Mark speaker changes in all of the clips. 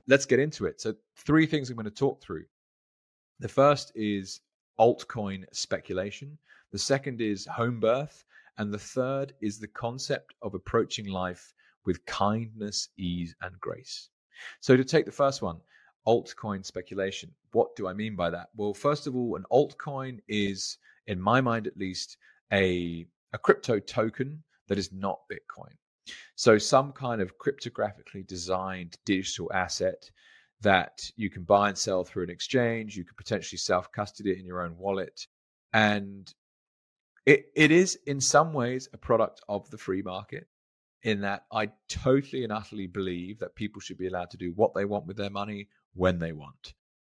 Speaker 1: let's get into it. So 3 things I'm going to talk through. The first is altcoin speculation. The second is home birth. And the third is the concept of approaching life with kindness, ease, and grace. So to take the first one, altcoin speculation. What do I mean by that? Well, first of all, an altcoin is, in my mind at least, a crypto token that is not Bitcoin. So some kind of cryptographically designed digital asset that you can buy and sell through an exchange. You could potentially self-custody it in your own wallet. And it is in some ways a product of the free market, in that I totally and utterly believe that people should be allowed to do what they want with their money when they want.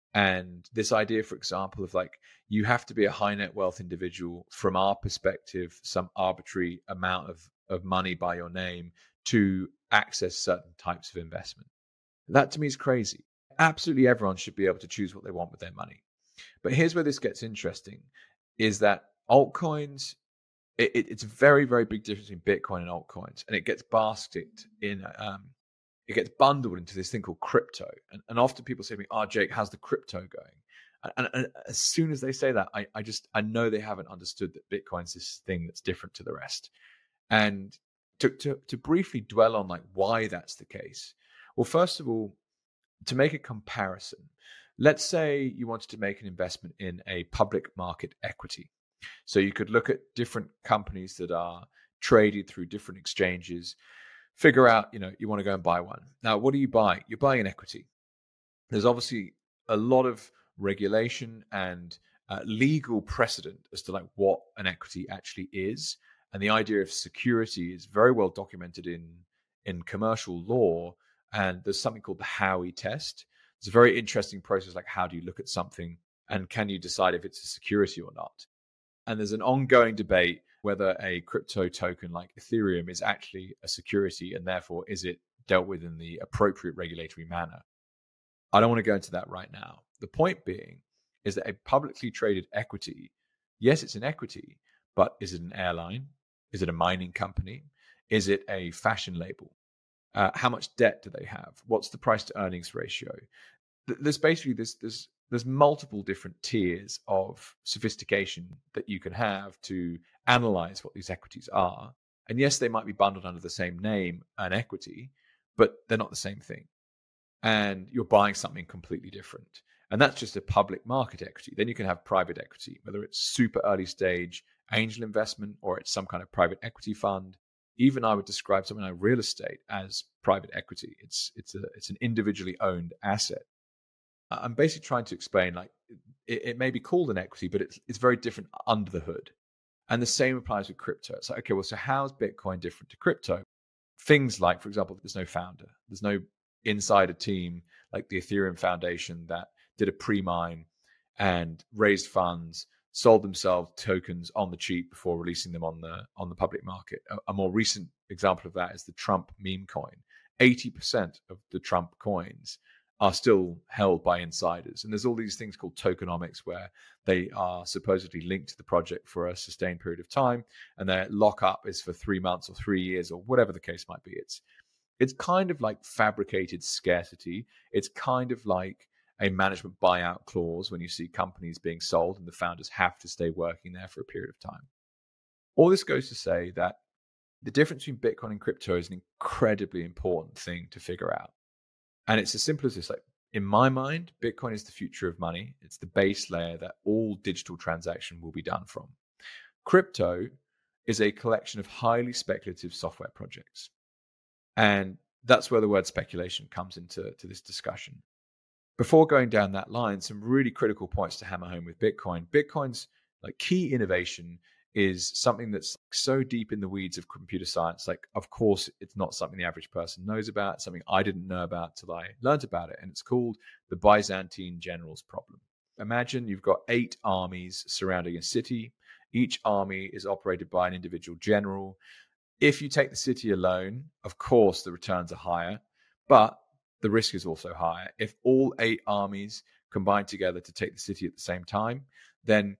Speaker 1: And this idea, for example, of like, you have to be a high net wealth individual from our perspective, some arbitrary amount of money by your name to access certain types of investment. That to me is crazy. Absolutely everyone should be able to choose what they want with their money. But here's where this gets interesting, is that altcoins, it's a very, very big difference between Bitcoin and altcoins. And it gets basked in, it gets bundled into this thing called crypto. And often people say to me, oh, Jake, how's the crypto going? And as soon as they say that, I know they haven't understood that Bitcoin's this thing that's different to the rest. And to briefly dwell on like why that's the case. Well, first of all, to make a comparison, let's say you wanted to make an investment in a public market equity. So you could look at different companies that are traded through different exchanges, figure out, you want to go and buy one. Now, what do you buy? You're buying an equity. There's obviously a lot of regulation and legal precedent as to like what an equity actually is. And the idea of security is very well documented in commercial law. And there's something called the Howey test. It's a very interesting process. Like, how do you look at something and can you decide if it's a security or not? And there's an ongoing debate whether a crypto token like Ethereum is actually a security, and therefore is it dealt with in the appropriate regulatory manner. I don't want to go into that right now. The point being is that a publicly traded equity, yes, it's an equity, but is it an airline? Is it a mining company? Is it a fashion label? How much debt do they have? What's the price to earnings ratio? There's basically there's multiple different tiers of sophistication that you can have to analyze what these equities are. And yes, they might be bundled under the same name, an equity, but they're not the same thing. And you're buying something completely different. And that's just a public market equity. Then you can have private equity, whether it's super early stage angel investment or it's some kind of private equity fund. Even I would describe something like real estate as private equity. It's an individually owned asset. I'm basically trying to explain, like, it may be called an equity, but it's very different under the hood. And the same applies with crypto. It's like, okay, well, so how's Bitcoin different to crypto? Things like, for example, there's no founder. There's no insider team like the Ethereum Foundation that did a pre-mine and raised funds, sold themselves tokens on the cheap before releasing them on the public market. A more recent example of that is the Trump meme coin. 80% of the Trump coins are still held by insiders. And there's all these things called tokenomics where they are supposedly linked to the project for a sustained period of time, and their lockup is for 3 months or 3 years or whatever the case might be. It's kind of like fabricated scarcity. It's kind of like a management buyout clause when you see companies being sold and the founders have to stay working there for a period of time. All this goes to say that the difference between Bitcoin and crypto is an incredibly important thing to figure out. And it's as simple as this. Like, in my mind, Bitcoin is the future of money. It's the base layer that all digital transaction will be done from. Crypto is a collection of highly speculative software projects. And that's where the word speculation comes into this discussion. Before going down that line, some really critical points to hammer home with Bitcoin. Bitcoin's like key innovation is something that's so deep in the weeds of computer science. Like, of course, it's not something the average person knows about. It's something I didn't know about till I learned about it. And it's called the Byzantine generals problem. Imagine you've got 8 armies surrounding a city. Each army is operated by an individual general. If you take the city alone, of course, the returns are higher, but the risk is also higher. If all 8 armies combine together to take the city at the same time, then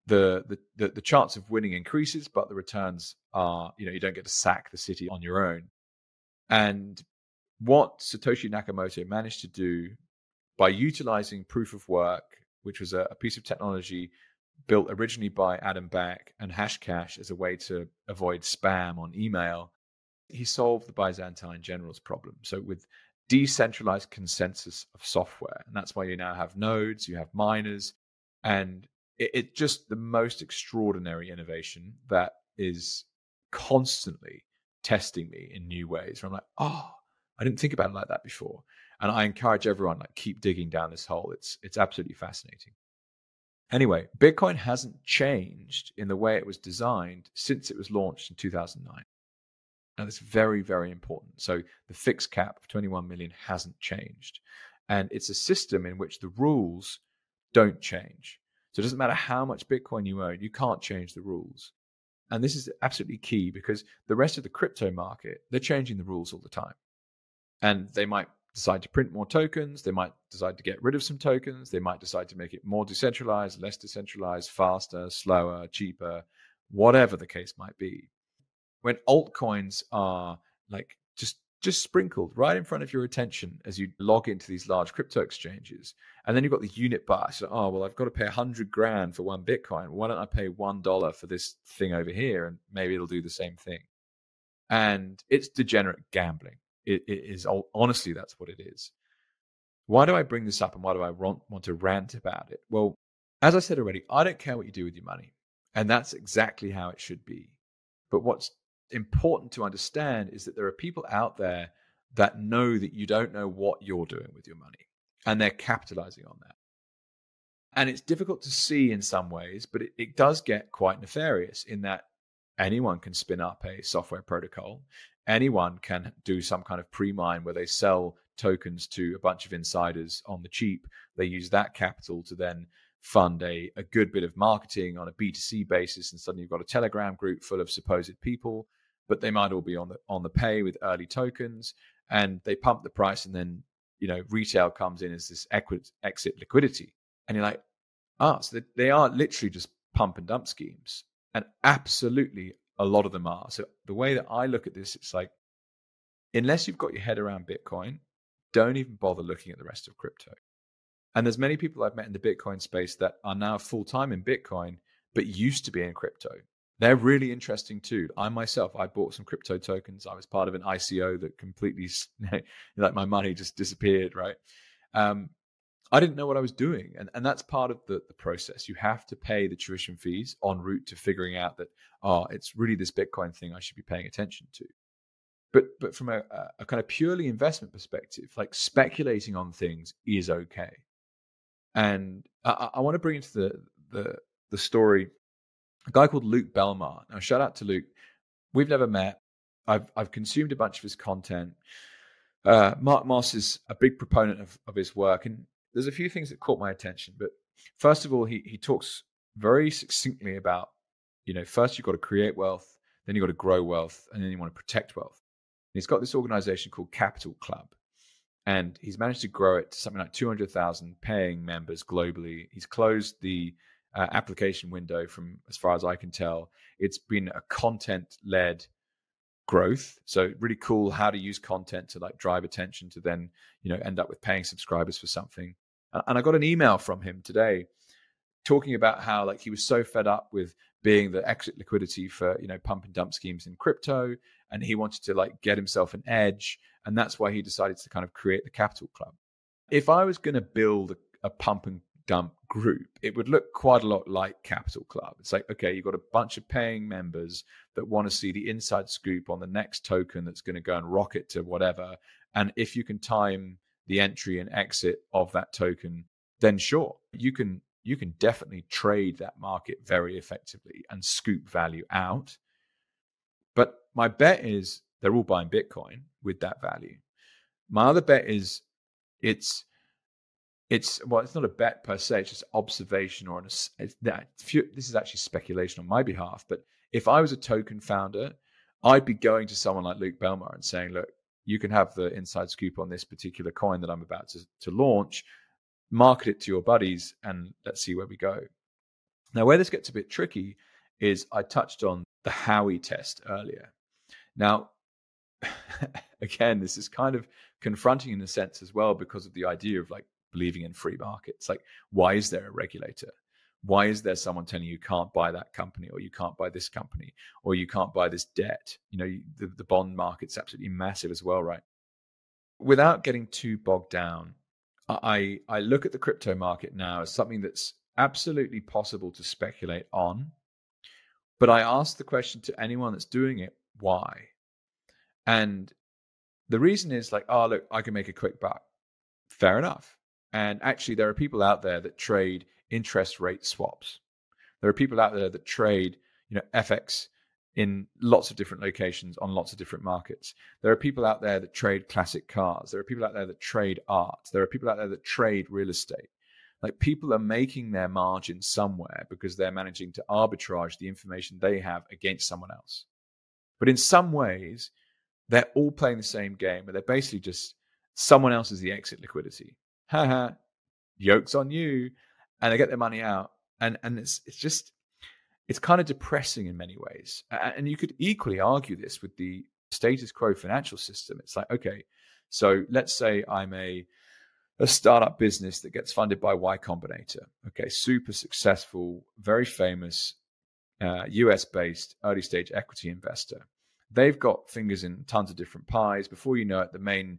Speaker 1: the chance of winning increases, but the returns are, you don't get to sack the city on your own. And what Satoshi Nakamoto managed to do by utilizing proof of work, which was a piece of technology built originally by Adam Back, and Hashcash as a way to avoid spam on email, he solved the Byzantine generals problem. So with decentralized consensus of software, and that's why you now have nodes, you have miners, and it's just the most extraordinary innovation that is constantly testing me in new ways. Where I'm like, oh, I didn't think about it like that before. And I encourage everyone, like, keep digging down this hole. It's absolutely fascinating. Anyway, Bitcoin hasn't changed in the way it was designed since it was launched in 2009. And it's very, very important. So the fixed cap of 21 million hasn't changed. And it's a system in which the rules don't change. So it doesn't matter how much Bitcoin you own, you can't change the rules. And this is absolutely key because the rest of the crypto market, they're changing the rules all the time. And they might decide to print more tokens. They might decide to get rid of some tokens. They might decide to make it more decentralized, less decentralized, faster, slower, cheaper, whatever the case might be. When altcoins are like just sprinkled right in front of your attention as you log into these large crypto exchanges, and then you've got the unit bias. So, oh, well, I've got to pay 100 grand for one Bitcoin. Why don't I pay $1 for this thing over here, and maybe it'll do the same thing? And it's degenerate gambling. It is, honestly, that's what it is. Why do I bring this up, and why do I want to rant about it? Well, as I said already, I don't care what you do with your money, and that's exactly how it should be. But what's important to understand is that there are people out there that know that you don't know what you're doing with your money, and they're capitalizing on that. And it's difficult to see in some ways, but it does get quite nefarious in that anyone can spin up a software protocol. Anyone can do some kind of pre-mine where they sell tokens to a bunch of insiders on the cheap. They use that capital to then fund a good bit of marketing on a B2C basis, and suddenly you've got a Telegram group full of supposed people, but they might all be on the pay with early tokens, and they pump the price, and then retail comes in as this exit liquidity, and you're like, so they are literally just pump and dump schemes, and absolutely a lot of them are. So the way that I look at this, it's like, unless you've got your head around Bitcoin, don't even bother looking at the rest of crypto. And there's many people I've met in the Bitcoin space that are now full-time in Bitcoin, but used to be in crypto. They're really interesting too. I myself, I bought some crypto tokens. I was part of an ICO that completely, like, my money just disappeared, right? I didn't know what I was doing. And that's part of the process. You have to pay the tuition fees en route to figuring out that, it's really this Bitcoin thing I should be paying attention to. But from a kind of purely investment perspective, like, speculating on things is okay. And I want to bring into the story a guy called Luke Belmar. Now, shout out to Luke. We've never met. I've consumed a bunch of his content. Mark Moss is a big proponent of his work, and there's a few things that caught my attention. But first of all, he talks very succinctly about, first you've got to create wealth, then you've got to grow wealth, and then you want to protect wealth. And he's got this organization called Capital Club, and he's managed to grow it to something like 200,000 paying members globally. He's closed the application window from, as far as I can tell. It's been a content-led growth. So really cool how to use content to, like, drive attention to then, end up with paying subscribers for something. And I got an email from him today talking about how, like, he was so fed up with being the exit liquidity for, pump and dump schemes in crypto, and he wanted to, like, get himself an edge. And that's why he decided to kind of create the Capital Club. If I was going to build a pump and dump group, it would look quite a lot like Capital Club. It's like, okay, you've got a bunch of paying members that want to see the inside scoop on the next token that's going to go and rocket to whatever. And if you can time the entry and exit of that token, then sure, you can definitely trade that market very effectively and scoop value out. But my bet is they're all buying Bitcoin with that value. My other bet is it's not a bet per se, it's just observation, or this is actually speculation on my behalf. But if I was a token founder, I'd be going to someone like Luke Belmar and saying, look, you can have the inside scoop on this particular coin that I'm about to launch, market it to your buddies, and let's see where we go. Now, where this gets a bit tricky is I touched on the Howey test earlier. Now, again, this is kind of confronting in a sense as well, because of the idea of like believing in free markets. Like, why is there a regulator? Why is there someone telling you can't buy that company, or you can't buy this company, or you can't buy this debt? The bond market's absolutely massive as well, right? Without getting too bogged down, I look at the crypto market now as something that's absolutely possible to speculate on. But I ask the question to anyone that's doing it, why? And the reason is like, oh, look, I can make a quick buck. Fair enough. And actually, there are people out there that trade interest rate swaps. There are people out there that trade, FX in lots of different locations on lots of different markets. There are people out there that trade classic cars. There are people out there that trade art. There are people out there that trade real estate. Like, people are making their margin somewhere because they're managing to arbitrage the information they have against someone else. But in some ways, they're all playing the same game, but they're basically just someone else is the exit liquidity. Haha, yoke's on you. And they get their money out. And it's kind of depressing in many ways. And you could equally argue this with the status quo financial system. It's like, okay, so let's say I'm a startup business that gets funded by Y Combinator. Okay, super successful, very famous, US-based early stage equity investor. They've got fingers in tons of different pies. Before you know it, the main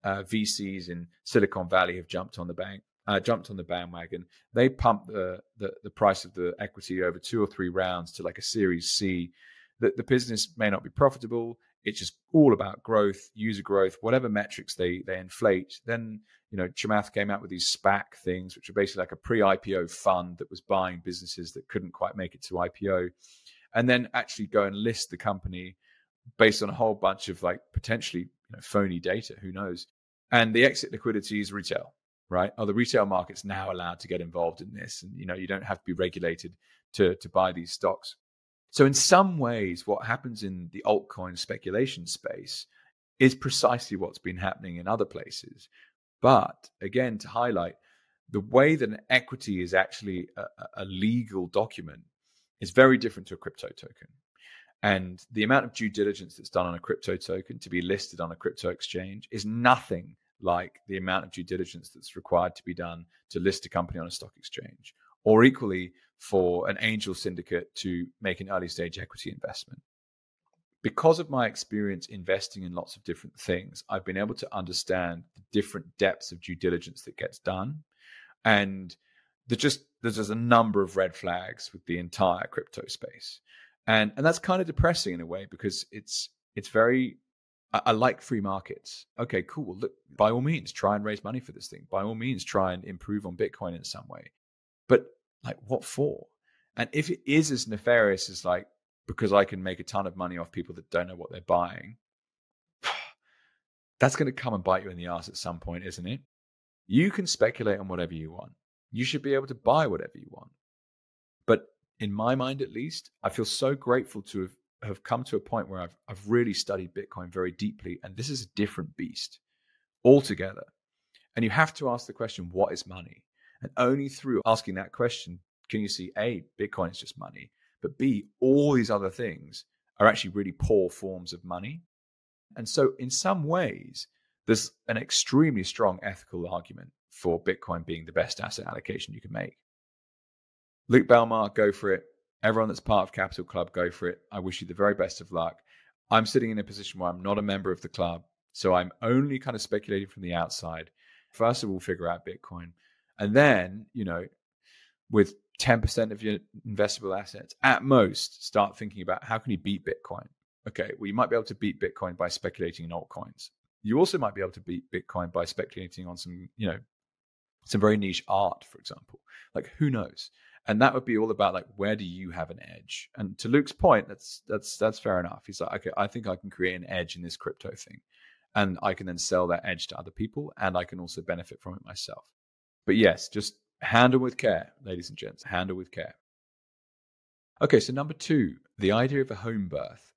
Speaker 1: VCs in Silicon Valley have jumped on the bandwagon. They pump the price of the equity over 2 or 3 rounds to like a Series C. The business may not be profitable. It's just all about growth, user growth, whatever metrics they inflate. Then, Chamath came out with these SPAC things, which are basically like a pre-IPO fund that was buying businesses that couldn't quite make it to IPO, and then actually go and list the company based on a whole bunch of like potentially phony data. Who knows? And the exit liquidity is retail, right? The retail market's now allowed to get involved in this, and you don't have to be regulated to buy these stocks. So in some ways, what happens in the altcoin speculation space is precisely what's been happening in other places. But again, to highlight, the way that an equity is actually a legal document is very different to a crypto token. And the amount of due diligence that's done on a crypto token to be listed on a crypto exchange is nothing like the amount of due diligence that's required to be done to list a company on a stock exchange, or equally for an angel syndicate to make an early stage equity investment. Because of my experience investing in lots of different things, I've been able to understand the different depths of due diligence that gets done. And there's just a number of red flags with the entire crypto space. And that's kind of depressing in a way, because it's very, I like free markets. Okay, cool. Look, by all means, try and raise money for this thing. By all means, try and improve on Bitcoin in some way. But like, what for? And if it is as nefarious as like, because I can make a ton of money off people that don't know what they're buying, that's going to come and bite you in the ass at some point, isn't it? You can speculate on whatever you want. You should be able to buy whatever you want. But in my mind, at least, I feel so grateful to have come to a point where I've really studied Bitcoin very deeply. And this is a different beast altogether. And you have to ask the question, what is money? And only through asking that question can you see, A, Bitcoin is just money, but B, all these other things are actually really poor forms of money. And so in some ways, there's an extremely strong ethical argument for Bitcoin being the best asset allocation you can make. Luke Belmar, go for it. Everyone that's part of Capital Club, go for it. I wish you the very best of luck. I'm sitting in a position where I'm not a member of the club, so I'm only kind of speculating from the outside. First of all, figure out Bitcoin. And then, with 10% of your investable assets, at most, start thinking about how can you beat Bitcoin? Okay, well, you might be able to beat Bitcoin by speculating in altcoins. You also might be able to beat Bitcoin by speculating on some very niche art, for example. Like, who knows? And that would be all about like, where do you have an edge? And to Luke's point, that's fair enough. He's like, okay, I think I can create an edge in this crypto thing, and I can then sell that edge to other people, and I can also benefit from it myself. But yes, just handle with care, ladies and gents. Handle with care. Okay, so number 2, the idea of a home birth.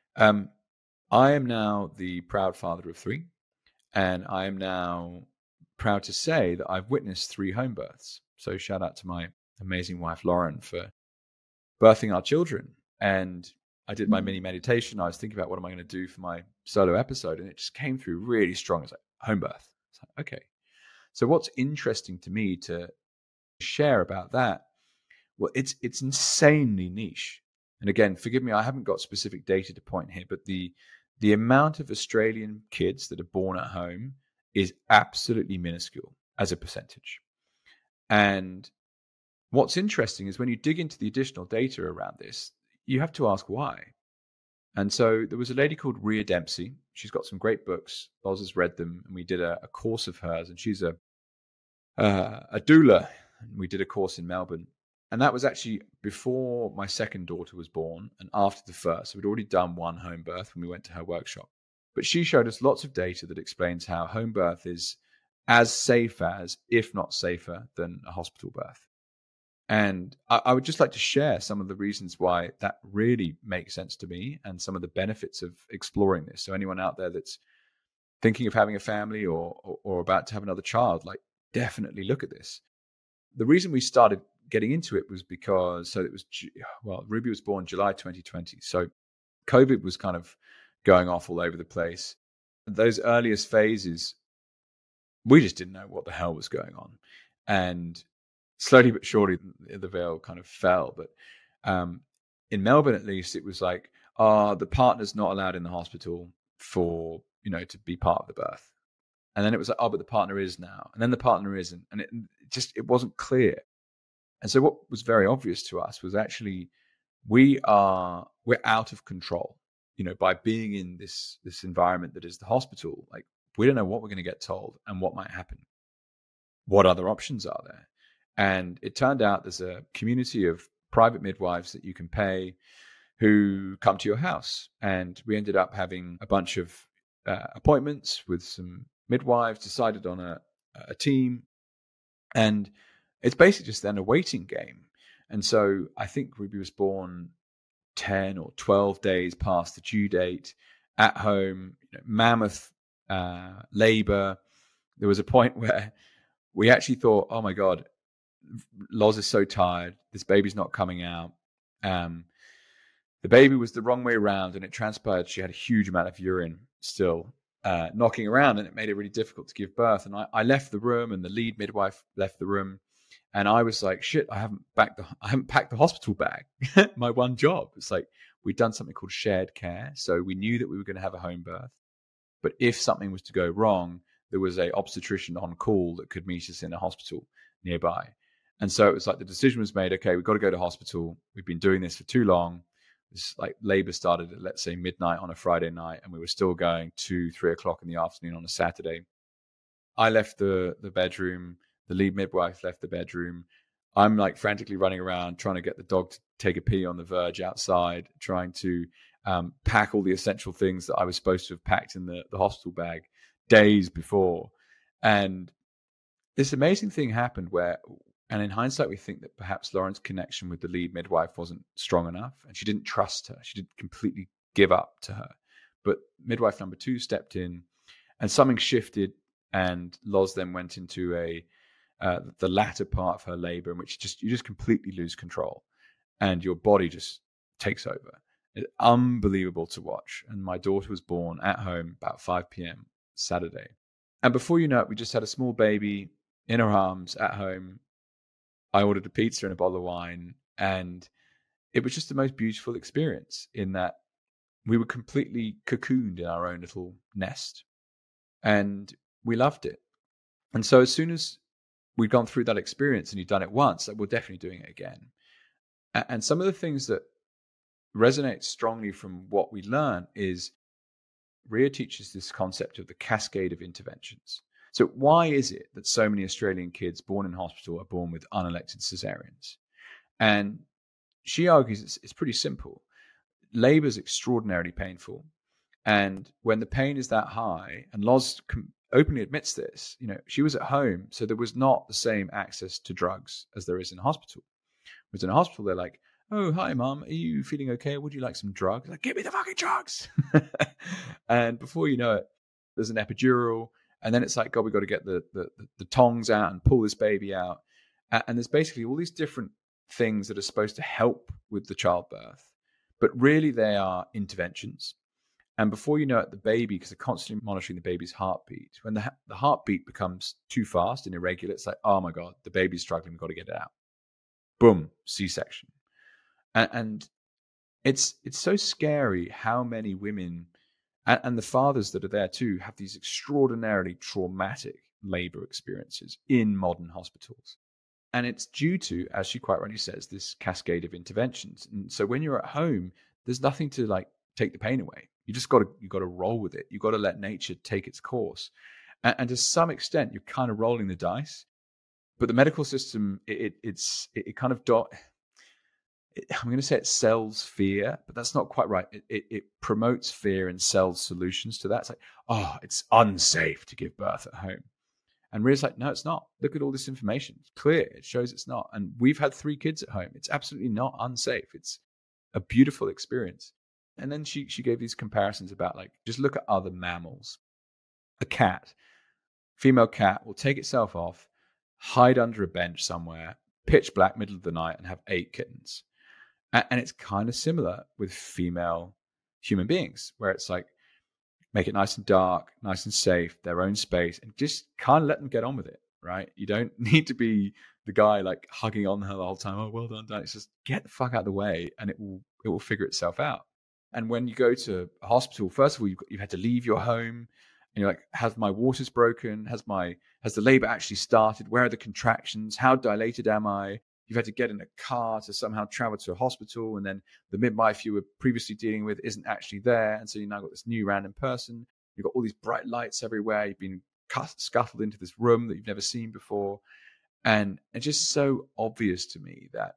Speaker 1: I am now the proud father of 3, and I am now proud to say that I've witnessed 3 home births. So shout out to my amazing wife, Lauren, for birthing our children. And I did my mini meditation. I was thinking about what am I going to do for my solo episode, and it just came through really strong. It's like home birth. It's like, okay. So what's interesting to me to share about that? Well, it's insanely niche. And again, forgive me, I haven't got specific data to point here, but the amount of Australian kids that are born at home is absolutely minuscule as a percentage. And what's interesting is when you dig into the additional data around this, you have to ask why. And so there was a lady called Rhea Dempsey. She's got some great books. Loz has read them, and we did a course of hers. And she's a doula. And we did a course in Melbourne. And that was actually before my second daughter was born and after the first. So we'd already done one home birth when we went to her workshop. But she showed us lots of data that explains how home birth is as safe as, if not safer, than a hospital birth. And I would just like to share some of the reasons why that really makes sense to me and some of the benefits of exploring this. So anyone out there that's thinking of having a family or about to have another child, like definitely look at this. The reason we started getting into it was because, Ruby was born July 2020. So COVID was kind of going off all over the place. Those earliest phases, we just didn't know what the hell was going on. And slowly but surely, the veil kind of fell. But in Melbourne, at least, it was like, the partner's not allowed in the hospital for, to be part of the birth. And then it was like, but the partner is now. And then the partner isn't. And it wasn't clear. And so what was very obvious to us was actually we're out of control, by being in this environment that is the hospital. Like, we don't know what we're going to get told and what might happen. What other options are there? And it turned out there's a community of private midwives that you can pay who come to your house. And we ended up having a bunch of appointments with some midwives, decided on a team. And it's basically just then a waiting game. And so I think Ruby was born 10 or 12 days past the due date at home, mammoth labor. There was a point where we actually thought, oh my God, Loz is so tired. This baby's not coming out. The baby was the wrong way around, and it transpired she had a huge amount of urine still knocking around, and it made it really difficult to give birth. And I left the room, and the lead midwife left the room. And I was like, shit, I haven't packed the hospital bag. My one job. It's like we'd done something called shared care. So we knew that we were going to have a home birth. But if something was to go wrong, there was a obstetrician on call that could meet us in a hospital nearby. And so it was like the decision was made, okay, we've got to go to hospital. We've been doing this for too long. It's like labor started at, let's say, midnight on a Friday night, and we were still going 2-3 o'clock in the afternoon on a Saturday. I left the bedroom. The lead midwife left the bedroom. I'm like frantically running around trying to get the dog to take a pee on the verge outside, trying to pack all the essential things that I was supposed to have packed in the hospital bag days before. And this amazing thing happened and in hindsight, we think that perhaps Lauren's connection with the lead midwife wasn't strong enough, and she didn't trust her. She didn't completely give up to her. But midwife number 2 stepped in, and something shifted, and Loz then went into the latter part of her labor, in which you just completely lose control, and your body just takes over. It's unbelievable to watch. And my daughter was born at home about 5 p.m. Saturday. And before you know it, we just had a small baby in her arms at home. I ordered a pizza and a bottle of wine, and it was just the most beautiful experience in that we were completely cocooned in our own little nest, and we loved it. And so as soon as we'd gone through that experience and you'd done it once, we're definitely doing it again. And some of the things that resonate strongly from what we learn is Rhea teaches this concept of the cascade of interventions. So why is it that so many Australian kids born in hospital are born with unelected cesareans? And she argues it's pretty simple. Labor is extraordinarily painful. And when the pain is that high, and Loz openly admits this, she was at home, so there was not the same access to drugs as there is in a hospital. Whereas in a hospital, they're like, oh, hi, Mum, are you feeling okay? Would you like some drugs? Like, give me the fucking drugs. And before you know it, there's an epidural. And then it's like, God, we've got to get the tongs out and pull this baby out. And there's basically all these different things that are supposed to help with the childbirth. But really, they are interventions. And before you know it, the baby, because they're constantly monitoring the baby's heartbeat, when the heartbeat becomes too fast and irregular, it's like, oh my God, the baby's struggling, we've got to get it out. Boom, C-section. And it's so scary how many women and the fathers that are there too have these extraordinarily traumatic labor experiences in modern hospitals. And it's due to, as she quite rightly says, this cascade of interventions. And so when you're at home, there's nothing to like take the pain away. You got to roll with it. You got to let nature take its course. And to some extent, you're kind of rolling the dice. But the medical system, it kind of I'm going to say it sells fear, but that's not quite right. It promotes fear and sells solutions to that. It's like, oh, it's unsafe to give birth at home. And Rhea's like, no, it's not. Look at all this information. It's clear. It shows it's not. And we've had 3 kids at home. It's absolutely not unsafe. It's a beautiful experience. And then she gave these comparisons about like, just look at other mammals. A cat, female cat will take itself off, hide under a bench somewhere, pitch black, middle of the night, and have 8 kittens. And it's kind of similar with female human beings, where it's like, make it nice and dark, nice and safe, their own space, and just kind of let them get on with it, right? You don't need to be the guy like hugging on her the whole time. Oh, well done, Dan. It's just get the fuck out of the way, and it will figure itself out. And when you go to a hospital, first of all, you've had to leave your home, and you're like, has my waters broken? Has the labor actually started? Where are the contractions? How dilated am I? You've had to get in a car to somehow travel to a hospital, and then the midwife you were previously dealing with isn't actually there. And so you now got this new random person. You've got all these bright lights everywhere. You've been scuttled into this room that you've never seen before. And it's just so obvious to me that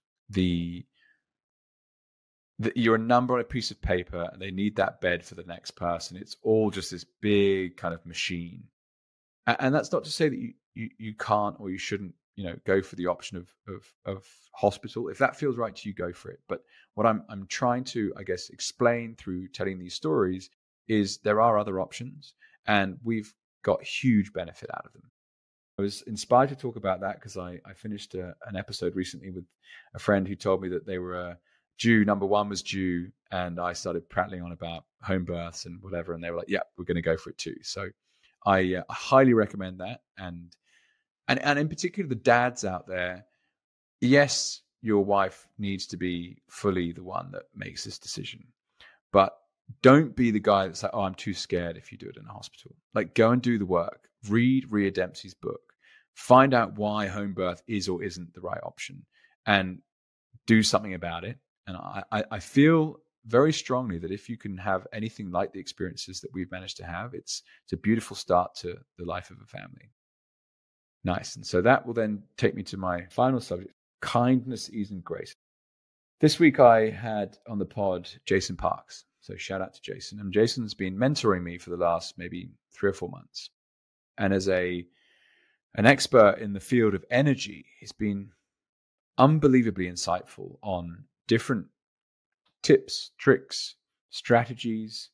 Speaker 1: you're a number on a piece of paper and they need that bed for the next person. It's all just this big kind of machine. And that's not to say that you can't or you shouldn't, go for the option of hospital. If that feels right to you, go for it. But what I'm trying to, I guess, explain through telling these stories is there are other options, and we've got huge benefit out of them. I was inspired to talk about that because I finished an episode recently with a friend who told me that they were due, number 1 was due, and I started prattling on about home births and whatever, and they were like, yeah, we're going to go for it too. So I highly recommend that. And in particular, the dads out there, yes, your wife needs to be fully the one that makes this decision. But don't be the guy that's like, oh, I'm too scared if you do it in a hospital. Like, go and do the work. Read Rhea Dempsey's book. Find out why home birth is or isn't the right option, and do something about it. And I feel very strongly that if you can have anything like the experiences that we've managed to have, it's a beautiful start to the life of a family. Nice. And so that will then take me to my final subject, kindness, ease, and grace. This week I had on the pod Jason Parks. So shout out to Jason. And Jason's been mentoring me for the last maybe 3 or 4 months. And as an expert in the field of energy, he's been unbelievably insightful on different tips, tricks, strategies.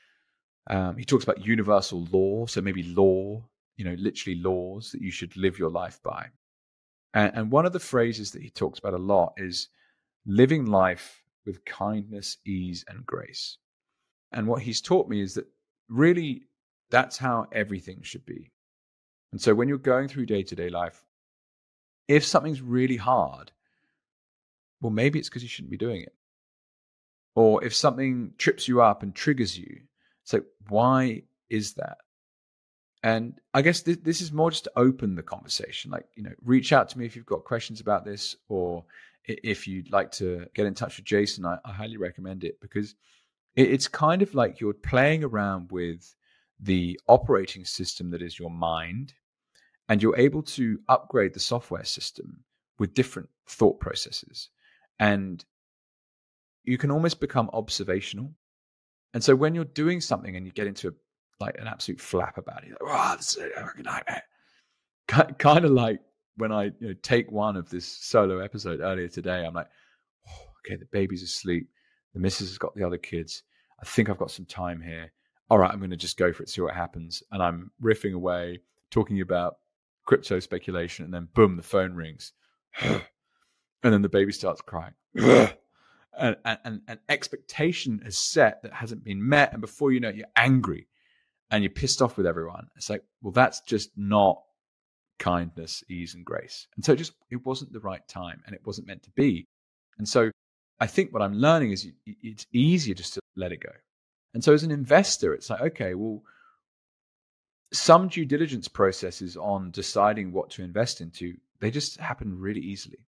Speaker 1: He talks about universal law. So maybe law, literally laws that you should live your life by. And one of the phrases that he talks about a lot is living life with kindness, ease, and grace. And what he's taught me is that really that's how everything should be. And so when you're going through day-to-day life, if something's really hard, well, maybe it's because you shouldn't be doing it. Or if something trips you up and triggers you, it's like, why is that? And I guess this is more just to open the conversation. Like, reach out to me if you've got questions about this, or if you'd like to get in touch with Jason, I highly recommend it, because it's kind of like you're playing around with the operating system that is your mind, and you're able to upgrade the software system with different thought processes. And you can almost become observational. And so when you're doing something and you get into an absolute flap about it, you're like, oh, this is a fucking nightmare. Kind of like when I take one of this solo episode earlier today, I'm like, oh, okay, the baby's asleep. The missus has got the other kids. I think I've got some time here. All right, I'm going to just go for it, see what happens. And I'm riffing away, talking about crypto speculation, and then boom, the phone rings. And then the baby starts crying. an expectation is set that hasn't been met, and before you know it, you're angry and you're pissed off with everyone. It's like, well, that's just not kindness, ease, and grace. And so it wasn't the right time, and it wasn't meant to be. And so I think what I'm learning is it's easier just to let it go. And so as an investor, it's like, okay, well, some due diligence processes on deciding what to invest into, they just happen really easily.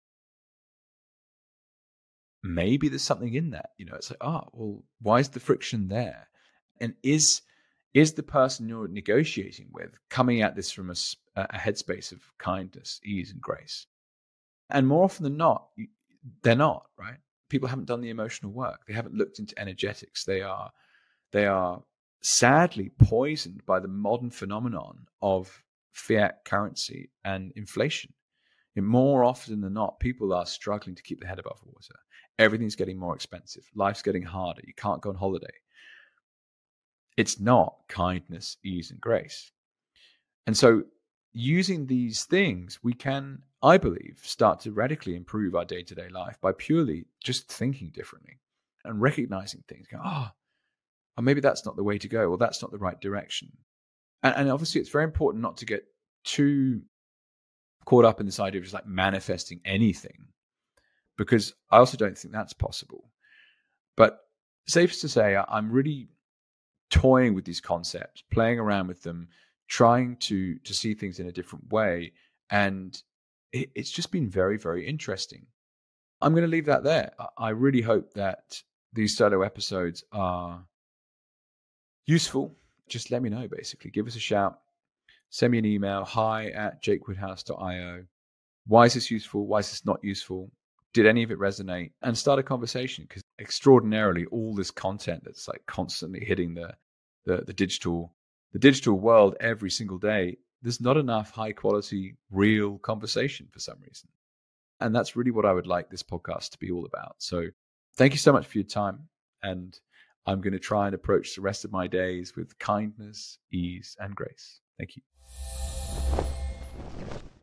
Speaker 1: Maybe there's something in that, it's like, well, why is the friction there? And is the person you're negotiating with coming at this from a headspace of kindness, ease, and grace? And more often than not, they're not, right? People haven't done the emotional work. They haven't looked into energetics. They are sadly poisoned by the modern phenomenon of fiat currency and inflation. And more often than not, people are struggling to keep their head above water. Everything's getting more expensive. Life's getting harder. You can't go on holiday. It's not kindness, ease, and grace. And so using these things, we can, I believe, start to radically improve our day-to-day life by purely just thinking differently and recognizing things. Go, oh, maybe that's not the way to go. Well, that's not the right direction. And obviously, it's very important not to get too caught up in this idea of just like manifesting anything, because I also don't think that's possible. But safe to say, I'm really toying with these concepts, playing around with them, trying to see things in a different way. And it's just been very, very interesting. I'm going to leave that there. I really hope that these solo episodes are useful. Just let me know, basically. Give us a shout. Send me an email, hi@jakewoodhouse.io. Why is this useful? Why is this not useful? Did any of it resonate? And start a conversation, because extraordinarily, all this content that's like constantly hitting the digital world every single day, there's not enough high quality, real conversation for some reason. And that's really what I would like this podcast to be all about. So thank you so much for your time. And I'm going to try and approach the rest of my days with kindness, ease, and grace. Thank you.